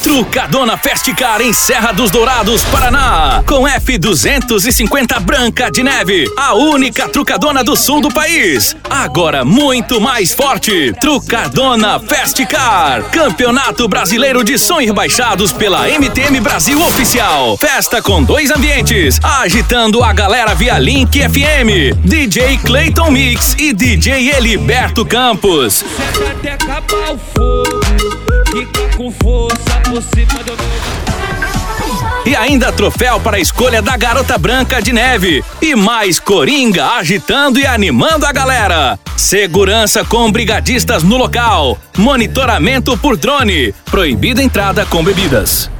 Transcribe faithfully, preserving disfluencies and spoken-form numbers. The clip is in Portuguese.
Trucadona Festicar em Serra dos Dourados, Paraná. Com F duzentos e cinquenta Branca de Neve. A única trucadona do sul do país. Agora muito mais forte. Trucadona Festicar. Campeonato Brasileiro de Som e Rebaixados pela M T M Brasil Oficial. Festa com dois ambientes. Agitando a galera via Link F M. D J Clayton Mix e D J Eliberto Campos. Até acabar o fogo, fica com força por cima do meu. E ainda troféu para a escolha da Garota Branca de Neve. E mais coringa agitando e animando a galera. Segurança com brigadistas no local. Monitoramento por drone. Proibida entrada com bebidas.